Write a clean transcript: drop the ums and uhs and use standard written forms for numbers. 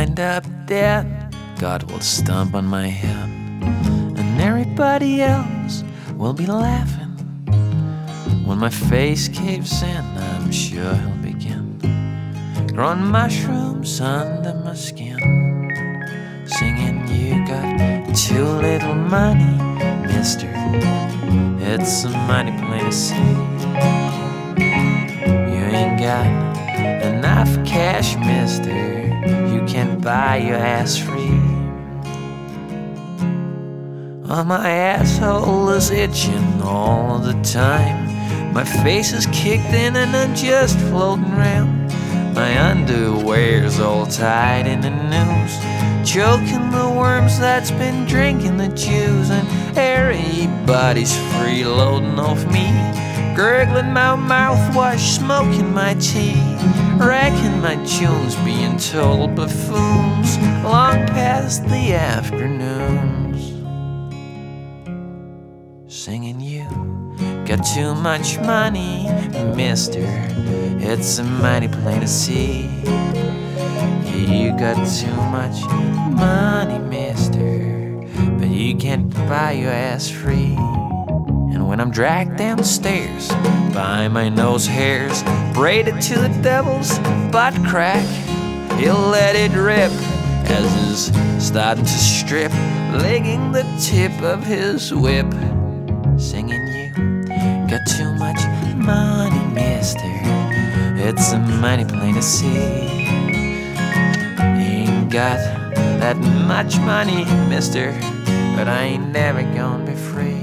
wind up dead, God will stomp on my head, and everybody else will be laughing. When my face caves in, I'm sure he'll begin growing mushrooms under my skin, singing, you got too little money, mister. It's a mighty plain to see. You ain't got enough cash, mister. You can't buy your ass free. Oh, my asshole is itching all the time. My face is kicked in and I'm just floating around. My underwear's all tied in the noose, choking the worms that's been drinking the juice. And everybody's freeloading off me, gurgling my mouthwash, smoking my tea, wrecking my tunes, being total buffoons long past the afternoons. Singing, you got too much money, mister. It's a mighty plain to see. You got too much money, mister, but you can't buy your ass free. And when I'm dragged down the stairs by my nose hairs, braided to the devil's butt crack, he'll let it rip as he's starting to strip, licking the tip of his whip, singing, you got too much money, mister. It's a mighty plain to see. Ain't got that much money, mister, but I ain't never gonna be free.